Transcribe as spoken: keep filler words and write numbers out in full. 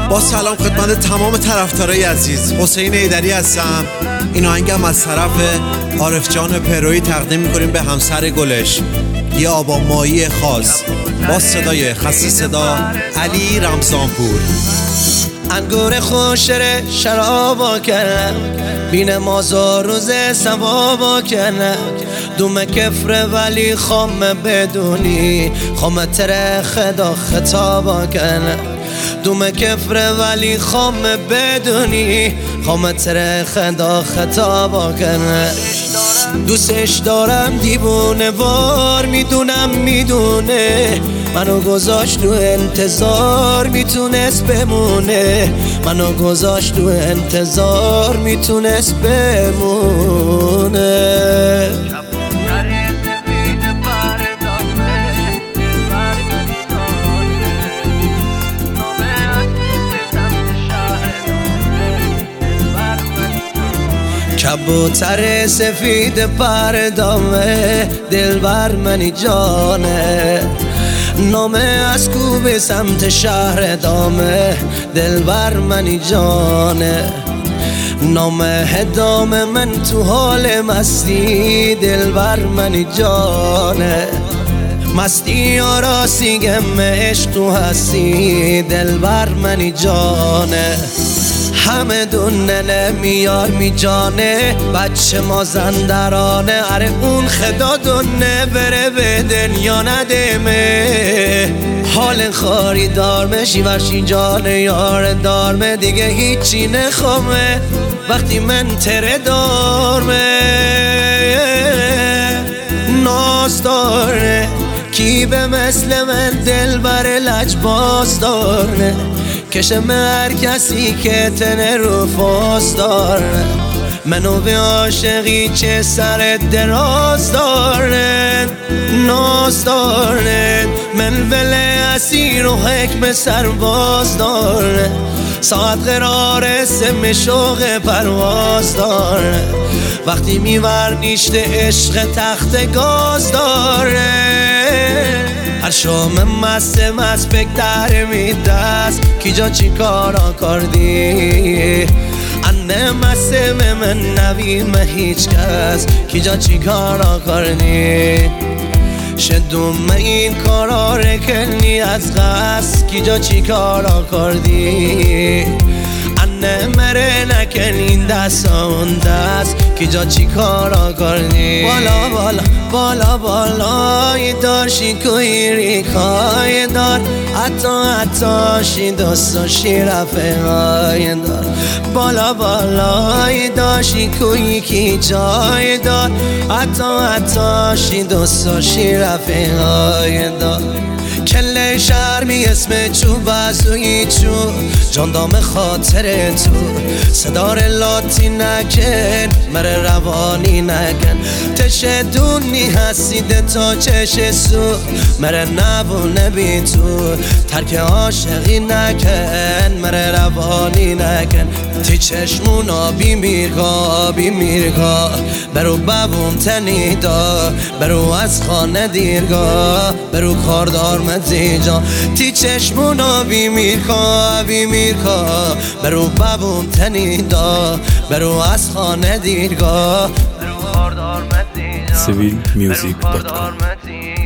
با سلام خدمت تمام طرفدارای عزیز، حسین ایدری هستم. این آهنگم از طرف عارف جان پرویی تقدیم میکنیم به همسر گلش، یه آبا مایی خاص، با صدای خسته صدا علی رمضانپور. انگور خوشره شرابا کنم، بین مازا روز سوابا کنم. دوم کفره ولی خامه بدونی، خامه تره خدا خطابا کنم. دوم کفره ولی خامه بدونی، خامه تره خدا خطابا کنم. دوستش دارم دیوونه وار، میدونم میدونه منو گذاشت تو انتظار، میتونست بمونه. منو گذاشت تو انتظار، میتونست بمونه. کبوتر سفید پردامه، دلبر منی جانه. نامه از کوبه سمت شهر دامه، دلبر منی جانه. نامه هدام من تو حال مستی، دلبر منی جانه. مستی آراسی گم عشق تو هستی، دلبر منی جانه. همه دونه میار می جانه، بچه مازندرانه. اره اون خدا دونه بره به دنیا ندمه. حال خاری دارمه، شیورشی جانه یار دارمه. دیگه هیچی نخوامه وقتی من تره دارمه. ناز داره کی به مثل من دل بر لجباز داره. کشم هر کسی که تنه رو فاز داره. منو به عاشقی چه سر دراز داره. ناز داره من وله اسیر و حکم سرباز داره. ساعت قرار سم شوق پرواز داره. وقتی میور نیشت عشق تخت گاز داره. هر شام مست مست بگدر میدست، کی جا چی کارا کردی. انه مست من نویم هیچ کس، کی جا چی کارا کردی. شدوم این کارا رکنی از غص، کی جا چی کارا کردی. انه مره نکن این دست اون دست، کی جا چی کارا کردی. بالا بالا بالا بالای داشی کوی ریکای دار. حتی حتی شی دوستاشی رفقای دار. بالا بالای داشی کوی کی جای دار. حتی حتی شی دوستاشی رفقای دار. کله شرمی اسم چو بازوی چو، جاندام خاطر تو. صدار لاتی نکن مره روانی نکن. تشدونی هستید تا چش سو، مره نبونه بی تو. ترک عاشقی نکن مره روانی نکن. تی چشمون آبی میرگا آبی میرگا. برو ببوم تنیدا، برو از خانه دیرگاه. برو کاردار مزیجا. تی چشمون آبی میرگا آبی میرگا. برو ببوم تنیدا، برو از خانه دیرگاه. برو کاردار مزیجا. سیویل میوزیک دات کام